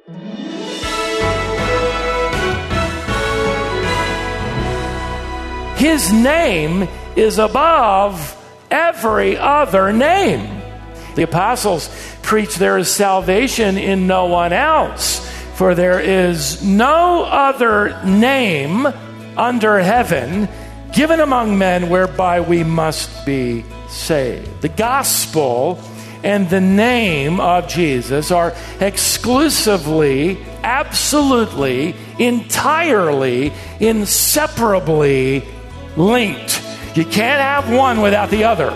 His name is above every other name. The apostles preach there is salvation in no one else, for there is no other name under heaven given among men whereby we must be saved. The gospel and the name of Jesus are exclusively, absolutely, entirely, inseparably linked. You can't have one without the other.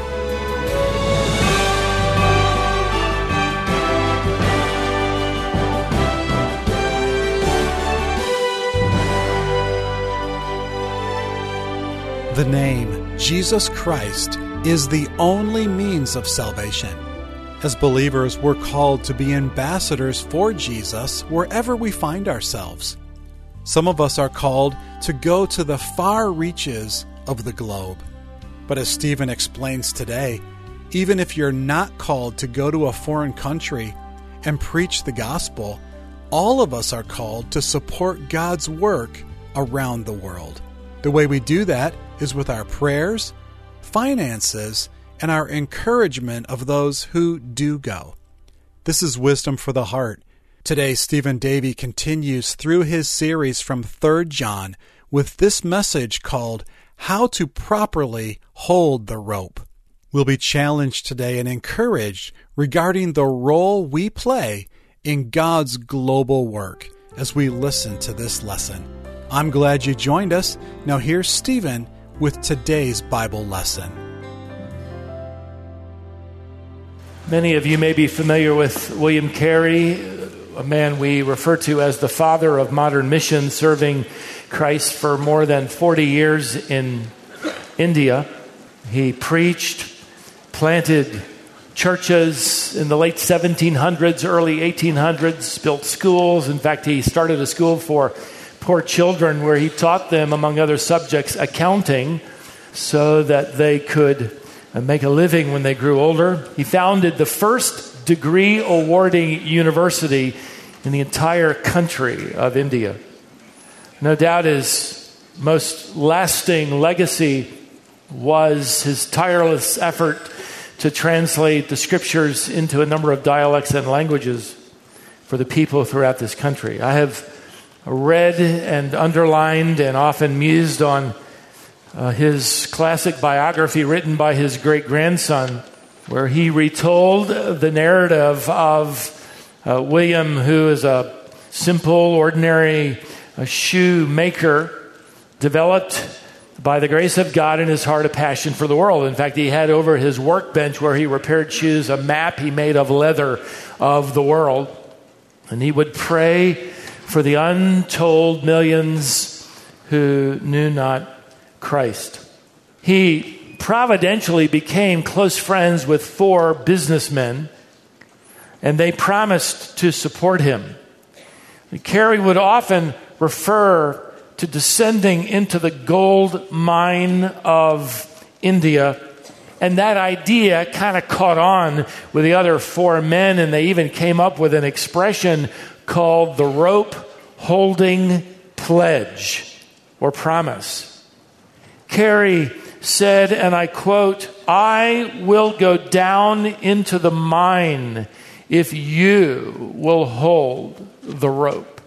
The name Jesus Christ is the only means of salvation. As believers, we're called to be ambassadors for Jesus wherever we find ourselves. Some of us are called to go to the far reaches of the globe. But as Stephen explains today, even if you're not called to go to a foreign country and preach the gospel, all of us are called to support God's work around the world. The way we do that is with our prayers, finances, and our encouragement of those who do go. This is Wisdom for the Heart. Today, Stephen Davey continues through his series from 3 John with this message called How to Properly Hold the Rope. We'll be challenged today and encouraged regarding the role we play in God's global work as we listen to this lesson. I'm glad you joined us. Now here's Stephen with today's Bible lesson. Many of you may be familiar with William Carey, a man we refer to as the father of modern mission, serving Christ for more than 40 years in India. He preached, planted churches in the late 1700s, early 1800s, built schools. In fact, he started a school for poor children where he taught them, among other subjects, accounting so that they could make a living when they grew older. He founded the first degree awarding university in the entire country of India. No doubt his most lasting legacy was his tireless effort to translate the scriptures into a number of dialects and languages for the people throughout this country. I have read and underlined and often mused on his classic biography written by his great-grandson, where he retold the narrative of William, who is a simple, ordinary shoemaker, developed by the grace of God in his heart a passion for the world. In fact, he had over his workbench where he repaired shoes a map he made of leather of the world. And he would pray for the untold millions who knew not Christ. He providentially became close friends with 4 businessmen, and they promised to support him. Carey would often refer to descending into the gold mine of India, and that idea kind of caught on with the other 4 men, and they even came up with an expression called the rope holding pledge or promise. Carey said, and I quote, "I will go down into the mine if you will hold the rope."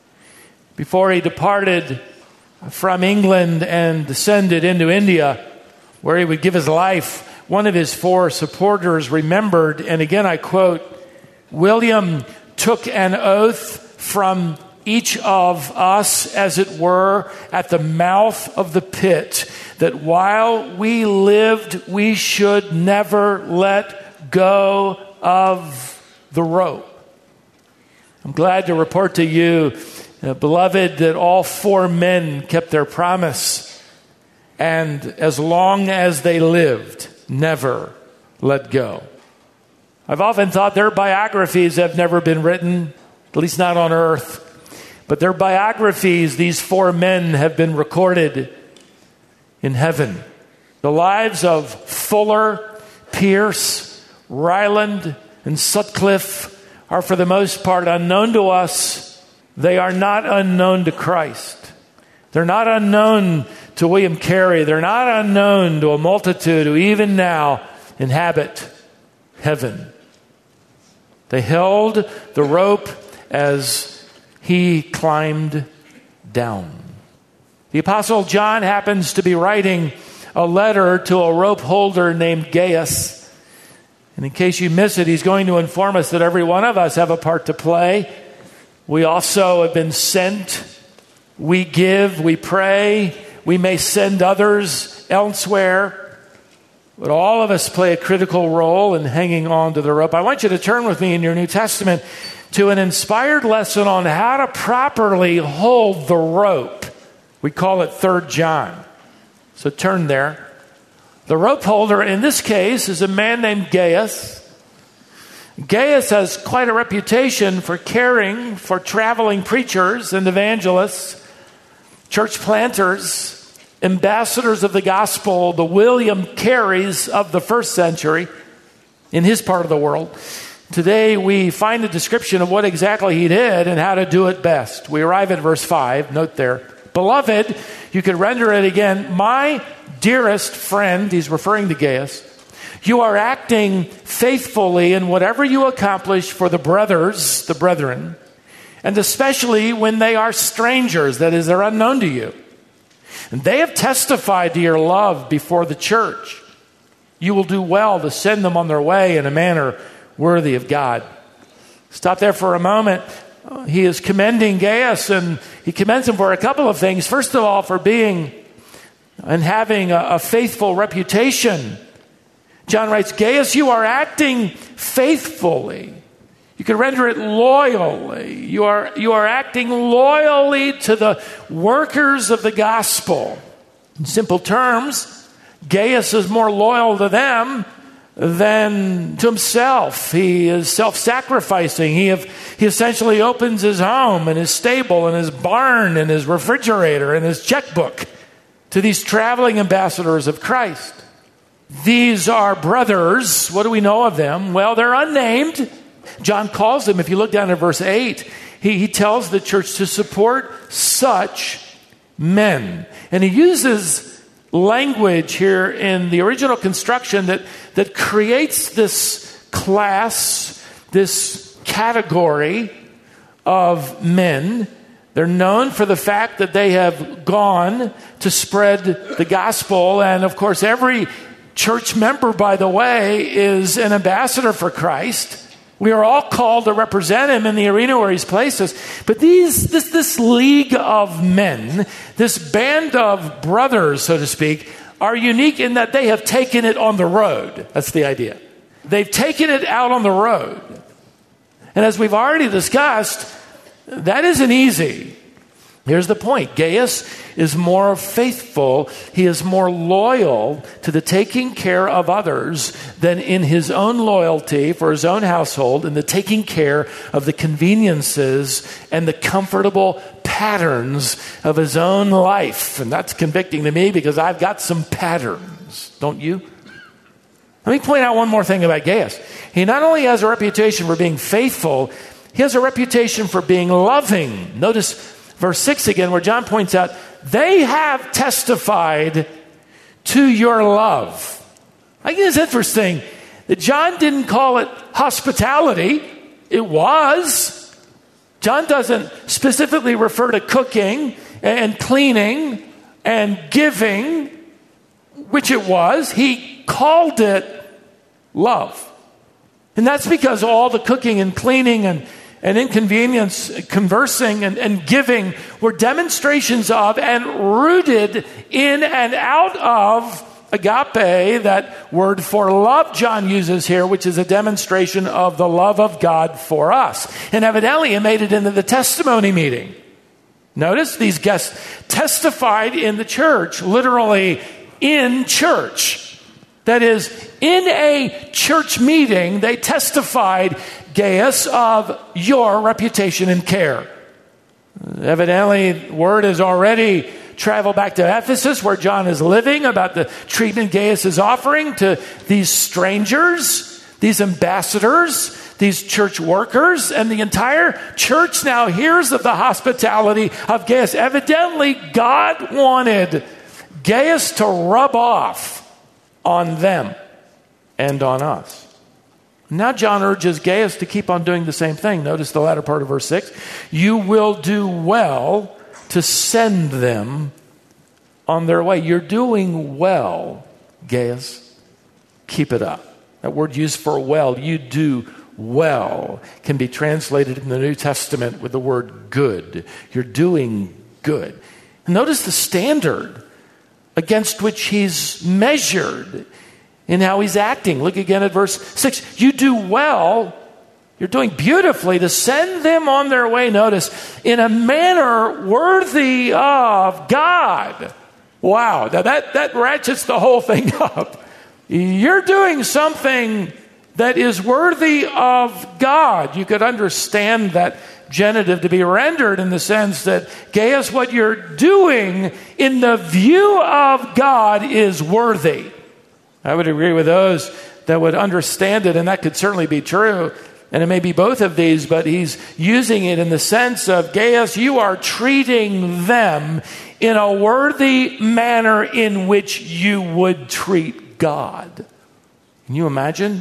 Before he departed from England and descended into India, where he would give his life, one of his 4 supporters remembered, and again I quote, "William took an oath from each of us, as it were, at the mouth of the pit, that while we lived, we should never let go of the rope." I'm glad to report to you, beloved, that all 4 men kept their promise, and as long as they lived, never let go. I've often thought their biographies have never been written, at least not on earth. But their biographies, these 4 men, have been recorded in heaven. The lives of Fuller, Pierce, Ryland, and Sutcliffe are for the most part unknown to us, they are not unknown to Christ. They're not unknown to William Carey. They're not unknown to a multitude who even now inhabit heaven. They held the rope as he climbed down. The Apostle John happens to be writing a letter to a rope holder named Gaius. And in case you miss it, he's going to inform us that every one of us have a part to play. We also have been sent. We give, we pray. We may send others elsewhere. But all of us play a critical role in hanging on to the rope. I want you to turn with me in your New Testament to an inspired lesson on how to properly hold the rope. We call it 3 John. So turn there. The rope holder in this case is a man named Gaius. Gaius has quite a reputation for caring for traveling preachers and evangelists, church planters, ambassadors of the gospel, the William Careys of the first century in his part of the world. Today we find a description of what exactly he did and how to do it best. We arrive at verse 5. Note there. Beloved, you could render it again, my dearest friend, he's referring to Gaius, you are acting faithfully in whatever you accomplish for the brethren, and especially when they are strangers, that is, they're unknown to you. And they have testified to your love before the church. You will do well to send them on their way in a manner worthy of God. Stop there for a moment. He is commending Gaius, and he commends him for a couple of things. First of all, for being and having a faithful reputation. John writes, Gaius, you are acting faithfully. You could render it loyally. You are acting loyally to the workers of the gospel. In simple terms, Gaius is more loyal to them than to himself. He is self-sacrificing. He essentially opens his home and his stable and his barn and his refrigerator and his checkbook to these traveling ambassadors of Christ. These are brothers. What do we know of them? Well, they're unnamed. John calls them, if you look down at verse 8, he tells the church to support such men. And he uses language here in the original construction that creates this class, this category of men. They're known for the fact that they have gone to spread the gospel. And of course, every church member, by the way, is an ambassador for Christ. We are all called to represent him in the arena where he's placed us. But this league of men, this band of brothers, so to speak, are unique in that they have taken it on the road. That's the idea. They've taken it out on the road. And as we've already discussed, that isn't easy. Here's the point. Gaius is more faithful. He is more loyal to the taking care of others than in his own loyalty for his own household and the taking care of the conveniences and the comfortable patterns of his own life. And that's convicting to me because I've got some patterns. Don't you? Let me point out one more thing about Gaius. He not only has a reputation for being faithful, he has a reputation for being loving. Notice verse 6 again, where John points out, they have testified to your love. I think it's interesting that John didn't call it hospitality. It was. John doesn't specifically refer to cooking and cleaning and giving, which it was. He called it love. And that's because all the cooking and cleaning and inconvenience, conversing and giving were demonstrations of and rooted in and out of agape, that word for love John uses here, which is a demonstration of the love of God for us. And evidently it made it into the testimony meeting. Notice these guests testified in the church, literally in church. That is, in a church meeting, they testified, Gaius, of your reputation and care. Evidently, word has already traveled back to Ephesus, where John is living, about the treatment Gaius is offering to these strangers, these ambassadors, these church workers, and the entire church now hears of the hospitality of Gaius. Evidently, God wanted Gaius to rub off on them and on us. Now John urges Gaius to keep on doing the same thing. Notice the latter part of verse 6. You will do well to send them on their way. You're doing well, Gaius. Keep it up. That word used for well, you do well, can be translated in the New Testament with the word good. You're doing good. Notice the standard against which he's measured in how he's acting. Look again at verse 6. You do well, you're doing beautifully to send them on their way, notice, in a manner worthy of God. Wow, now that ratchets the whole thing up. You're doing something that is worthy of God. You could understand that genitive to be rendered in the sense that, Gaius, what you're doing in the view of God is worthy. I would agree with those that would understand it, and that could certainly be true. And it may be both of these, but he's using it in the sense of, Gaius, you are treating them in a worthy manner in which you would treat God. Can you imagine?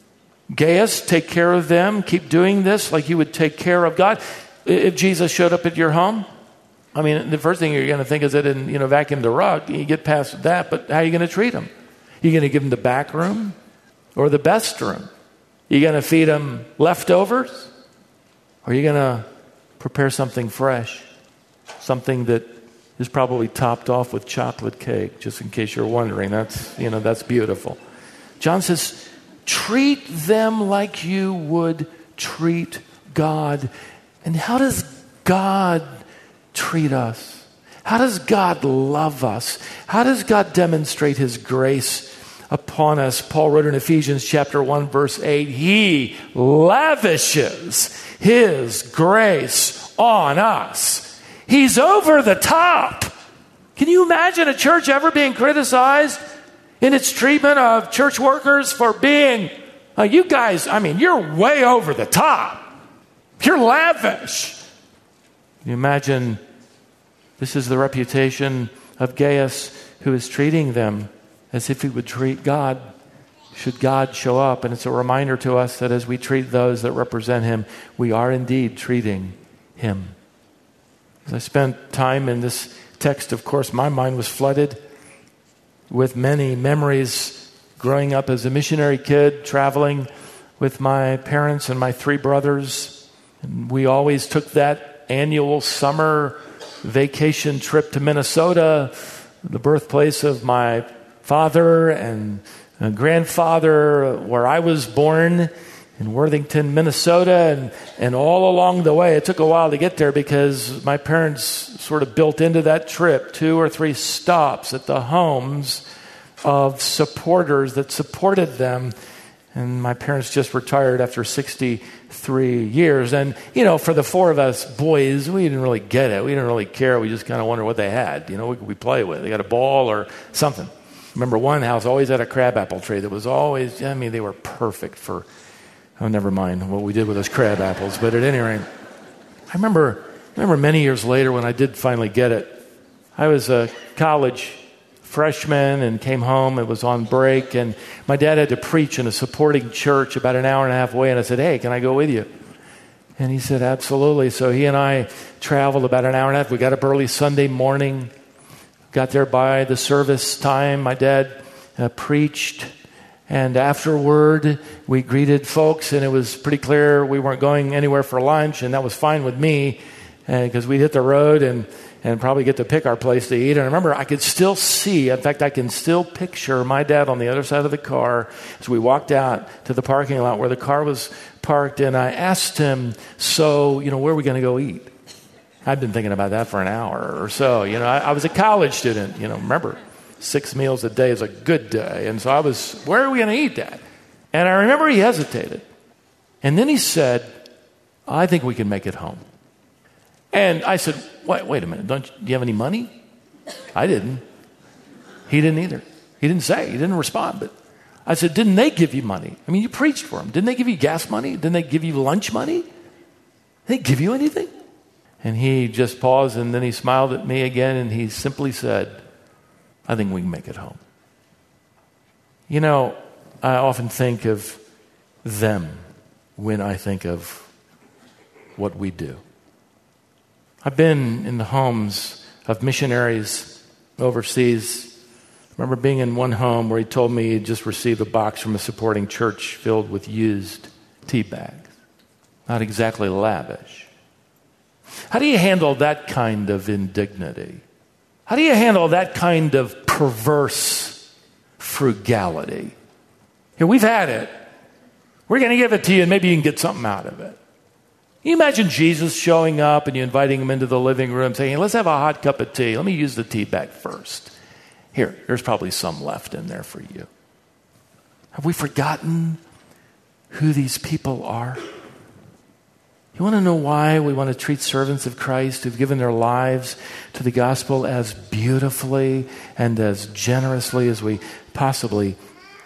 Gaius, take care of them, keep doing this like you would take care of God. If Jesus showed up at your home, I mean, the first thing you're going to think is that vacuum the rug. You get past that, but how are you going to treat them? You going to give them the back room or the best room? You going to feed them leftovers? Or are you going to prepare something fresh? Something that is probably topped off with chocolate cake, just in case you're wondering. That's beautiful. John says, treat them like you would treat God. And how does God treat us? How does God love us? How does God demonstrate his grace upon us? Paul wrote in Ephesians chapter 1, verse 8, he lavishes his grace on us. He's over the top. Can you imagine a church ever being criticized in its treatment of church workers for being, you guys, you're way over the top. You're lavish. Can you imagine this is the reputation of Gaius, who is treating them as if he would treat God, should God show up. And it's a reminder to us that as we treat those that represent him, we are indeed treating him. As I spent time in this text, of course, my mind was flooded with many memories growing up as a missionary kid, traveling with my parents and my 3 brothers. And we always took that annual summer vacation trip to Minnesota, the birthplace of my father and grandfather, where I was born in Worthington, Minnesota. And all along the way, it took a while to get there because my parents sort of built into that trip 2 or 3 stops at the homes of supporters that supported them. And my parents just retired after 63 years. And, for the 4 of us boys, we didn't really get it. We didn't really care. We just kind of wondered what they had. What could we play with? They got a ball or something. Remember, one house always had a crabapple tree that was always, they were perfect for, never mind what we did with those crab apples. But at any rate, I remember many years later when I did finally get it. I was a college freshman and came home. It was on break, and my dad had to preach in a supporting church about an hour and a half away. And I said, hey, can I go with you? And he said, absolutely. So he and I traveled about an hour and a half. We got up early Sunday morning, got there by the service time. My dad preached, and afterward we greeted folks, and it was pretty clear we weren't going anywhere for lunch, and that was fine with me because we'd hit the road and probably get to pick our place to eat. And I remember I could still see, in fact, I can still picture my dad on the other side of the car as we walked out to the parking lot where the car was parked. And I asked him, so, where are we going to go eat? I'd been thinking about that for an hour or so. I was a college student, remember, 6 meals a day is a good day. And so I was, where are we going to eat that? And I remember he hesitated. And then he said, I think we can make it home. And I said, wait a minute, do you have any money? I didn't. He didn't either. He didn't say. He didn't respond. But I said, didn't they give you money? I mean, you preached for them. Didn't they give you gas money? Didn't they give you lunch money? Did they give you anything? And he just paused, and then he smiled at me again, and he simply said, I think we can make it home. You know, I often think of them when I think of what we do. I've been in the homes of missionaries overseas. I remember being in one home where he told me he'd just received a box from a supporting church filled with used tea bags. Not exactly lavish. How do you handle that kind of indignity? How do you handle that kind of perverse frugality? Here, we've had it. We're going to give it to you, and maybe you can get something out of it. Can you imagine Jesus showing up and you inviting him into the living room saying, hey, let's have a hot cup of tea. Let me use the tea bag first. Here's probably some left in there for you. Have we forgotten who these people are? You want to know why we want to treat servants of Christ who've given their lives to the gospel as beautifully and as generously as we possibly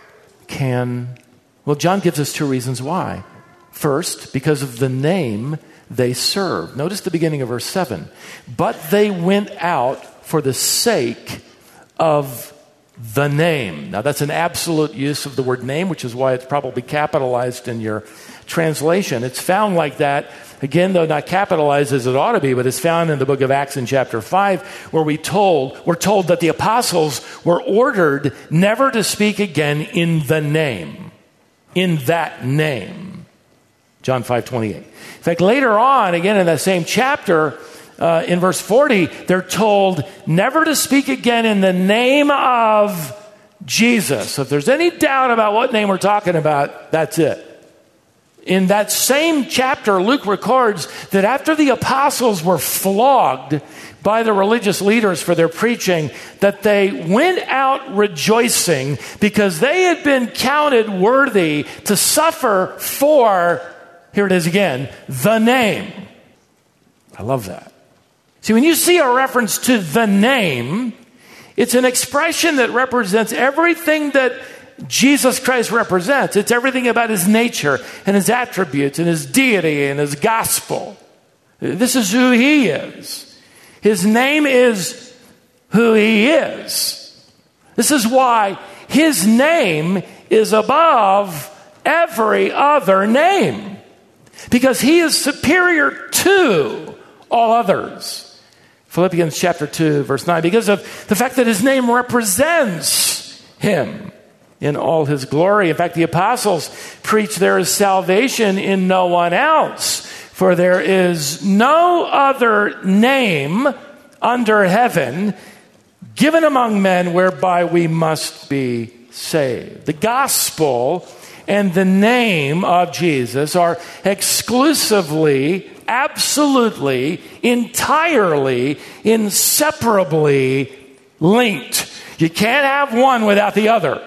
can? Well, John gives us two reasons why. First, because of the name they serve. Notice the beginning of verse 7. But they went out for the sake of the name. Now, that's an absolute use of the word name, which is why it's probably capitalized in your translation. It's found like that, again, though not capitalized as it ought to be, but it's found in the book of Acts in chapter 5, where we're told that the apostles were ordered never to speak again in the name. In that name. John 5:28. In fact, later on, again in that same chapter, in verse 40, they're told never to speak again in the name of Jesus. So if there's any doubt about what name we're talking about, that's it. In that same chapter, Luke records that after the apostles were flogged by the religious leaders for their preaching, that they went out rejoicing because they had been counted worthy to suffer for, here it is again, the name. I love that. See, when you see a reference to the name, it's an expression that represents everything that Jesus Christ represents. It's everything about his nature and his attributes and his deity and his gospel. This is who he is. His name is who he is. This is why his name is above every other name, because he is superior to all others. Philippians chapter 2, verse 9, because of the fact that his name represents him in all his glory. In fact, the apostles preach there is salvation in no one else, for there is no other name under heaven given among men whereby we must be saved. The gospel and the name of Jesus are exclusively, absolutely, entirely, inseparably linked. You can't have one without the other.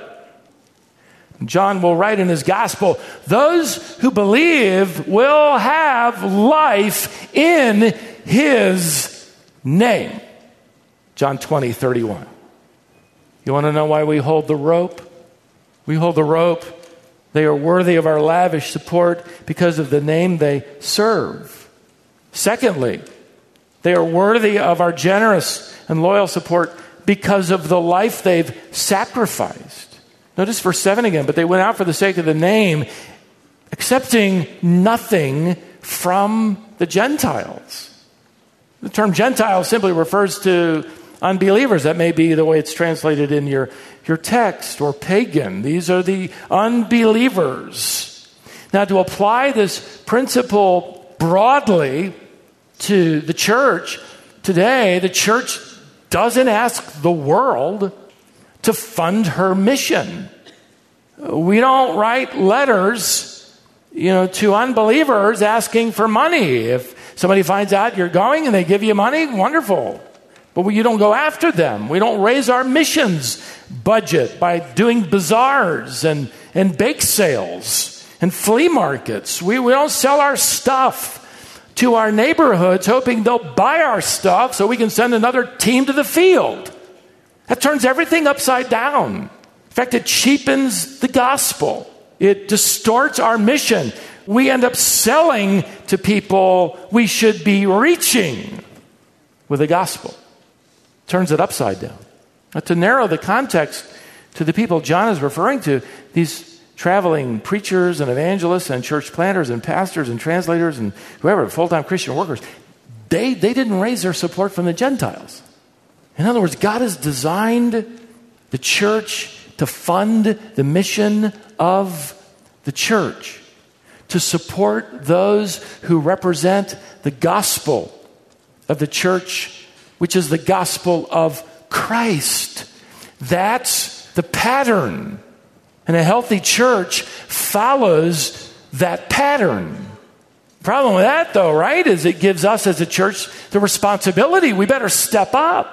John will write in his gospel, those who believe will have life in his name. John 20:31. You want to know why we hold the rope? We hold the rope. They are worthy of our lavish support because of the name they serve. Secondly, they are worthy of our generous and loyal support because of the life they've sacrificed. Notice verse 7 again. But they went out for the sake of the name, accepting nothing from the Gentiles. The term Gentile simply refers to unbelievers. That may be the way it's translated in your text, or pagan. These are the unbelievers. Now, to apply this principle broadly to the church today, the church doesn't ask the world to fund her mission. We don't write letters, to unbelievers asking for money. If somebody finds out you're going and they give you money, wonderful. But you don't go after them. We don't raise our missions budget by doing bazaars and bake sales and flea markets. We don't sell our stuff to our neighborhoods hoping they'll buy our stuff so we can send another team to the field. That turns everything upside down. In fact, it cheapens the gospel. It distorts our mission. We end up selling to people we should be reaching with the gospel. Turns it upside down. Now, to narrow the context to the people John is referring to, these traveling preachers and evangelists and church planters and pastors and translators and whoever, full-time Christian workers, they didn't raise their support from the Gentiles. In other words, God has designed the church to fund the mission of the church, to support those who represent the gospel of the church, which is the gospel of Christ. That's the pattern. And a healthy church follows that pattern. The problem with that, though, right, is it gives us as a church the responsibility. We better step up.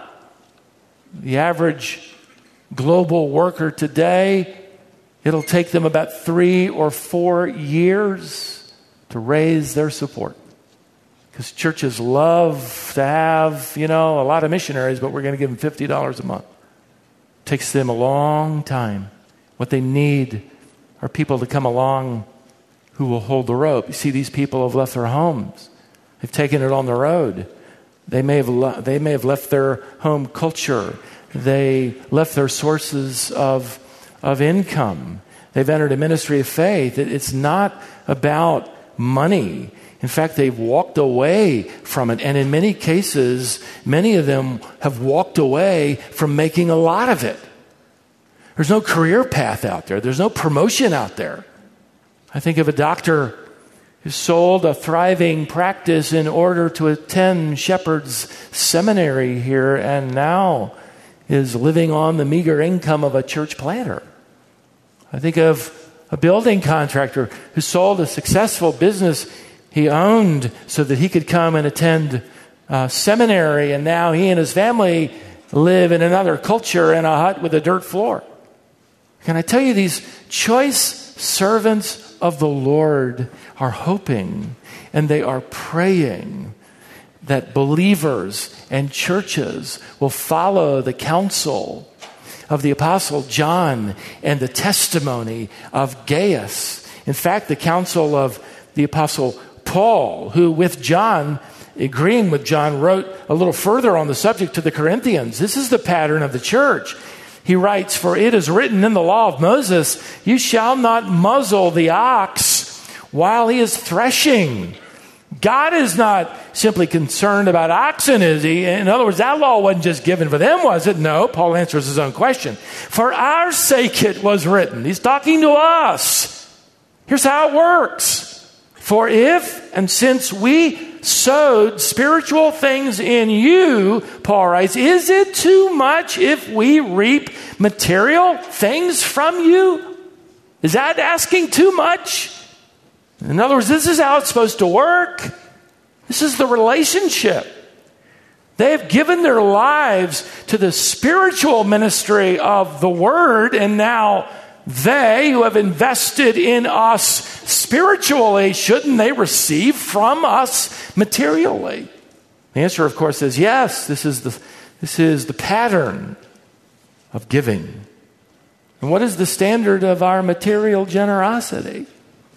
The average global worker today, it'll take them about 3 or 4 years to raise their support. Because churches love to have, a lot of missionaries, but we're going to give them $50 a month. It takes them a long time. What they need are people to come along who will hold the rope. You see, these people have left their homes. They've taken it on the road. They may have left their home culture. They left their sources of income. They've entered a ministry of faith. It's not about money. In fact, they've walked away from it. And in many cases, many of them have walked away from making a lot of it. There's no career path out there. There's no promotion out there. I think of a doctor who sold a thriving practice in order to attend Shepherd's Seminary here and now is living on the meager income of a church planter. I think of a building contractor who sold a successful business he owned so that he could come and attend seminary, and now he and his family live in another culture in a hut with a dirt floor. Can I tell you, these choice servants of the Lord are hoping and they are praying that believers and churches will follow the counsel of the Apostle John and the testimony of Gaius. In fact, the counsel of the Apostle Paul, who with John, agreeing with John, wrote a little further on the subject to the Corinthians. This is the pattern of the church. He writes, "For it is written in the law of Moses, you shall not muzzle the ox while he is threshing." God is not simply concerned about oxen, is he? In other words, that law wasn't just given for them, was it? No, Paul answers his own question. For our sake it was written. He's talking to us. Here's how it works. For if and since we sowed spiritual things in you, Paul writes, is it too much if we reap material things from you? Is that asking too much? In other words, this is how it's supposed to work. This is the relationship. They have given their lives to the spiritual ministry of the Word, and now they who have invested in us spiritually, shouldn't they receive from us materially? The answer, of course, is yes. This is the pattern of giving. And what is the standard of our material generosity?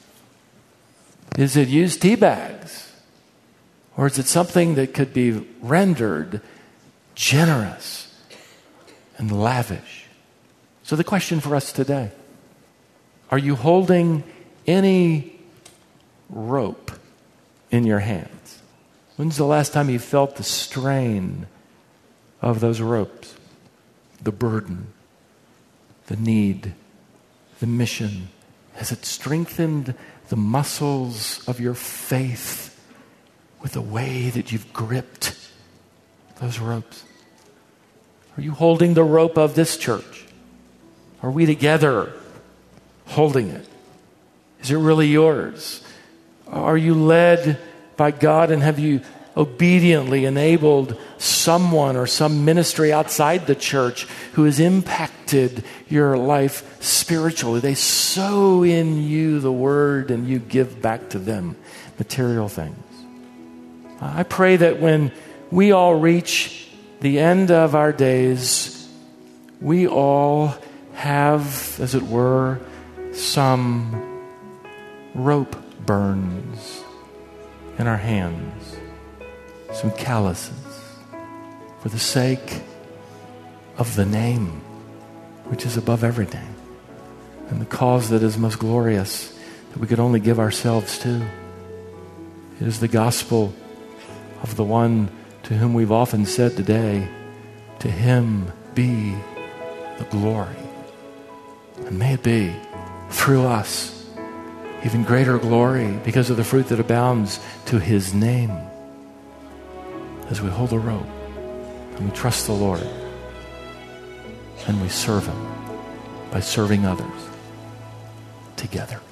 Is it used tea bags? Or is it something that could be rendered generous and lavish? So the question for us today, are you holding any rope in your hands? When's the last time you felt the strain of those ropes? The burden, the need, the mission. Has it strengthened the muscles of your faith with the way that you've gripped those ropes? Are you holding the rope of this church? Are we together holding it? Is it really yours? Are you led by God, and have you obediently enabled someone or some ministry outside the church who has impacted your life spiritually? They sow in you the word and you give back to them material things. I pray that when we all reach the end of our days, we all have, as it were, some rope burns in our hands, some calluses, for the sake of the name which is above everything, and the cause that is most glorious that we could only give ourselves to. It is the gospel of the one to whom we've often said today, to him be the glory. And may it be through us even greater glory because of the fruit that abounds to his name, as we hold a rope and we trust the Lord and we serve him by serving others together.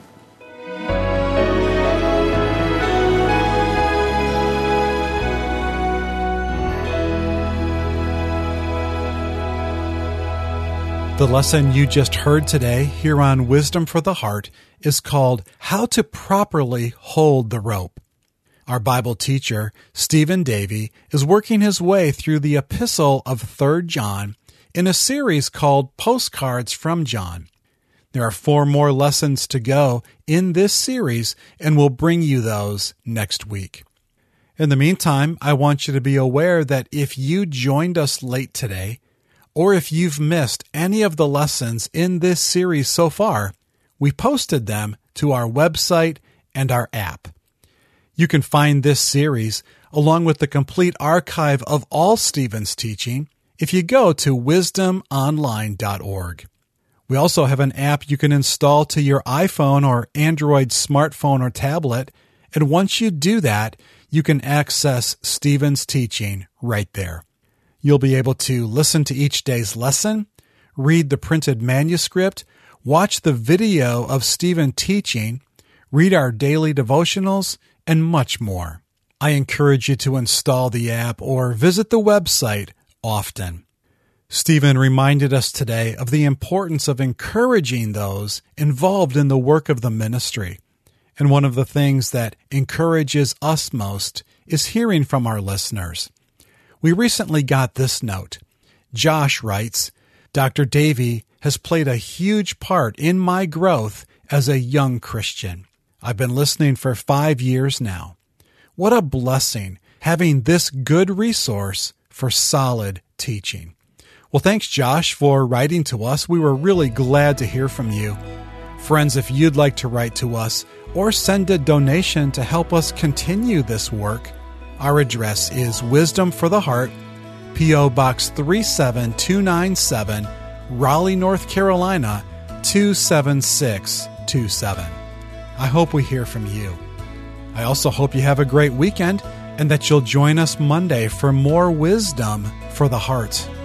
The lesson you just heard today here on Wisdom for the Heart is called How to Properly Hold the Rope. Our Bible teacher, Stephen Davey, is working his way through the epistle of 3 John in a series called Postcards from John. There are 4 more lessons to go in this series, and we'll bring you those next week. In the meantime, I want you to be aware that if you joined us late today, or if you've missed any of the lessons in this series so far, we posted them to our website and our app. You can find this series, along with the complete archive of all Stephen's teaching, if you go to wisdomonline.org. We also have an app you can install to your iPhone or Android smartphone or tablet, and once you do that, you can access Stephen's teaching right there. You'll be able to listen to each day's lesson, read the printed manuscript, watch the video of Stephen teaching, read our daily devotionals, and much more. I encourage you to install the app or visit the website often. Stephen reminded us today of the importance of encouraging those involved in the work of the ministry. And one of the things that encourages us most is hearing from our listeners. We recently got this note. Josh writes, Dr. Davey has played a huge part in my growth as a young Christian. I've been listening for 5 years now. What a blessing having this good resource for solid teaching. Well, thanks, Josh, for writing to us. We were really glad to hear from you. Friends, if you'd like to write to us or send a donation to help us continue this work, our address is Wisdom for the Heart, P.O. Box 37297, Raleigh, North Carolina, 27627. I hope we hear from you. I also hope you have a great weekend and that you'll join us Monday for more Wisdom for the Heart.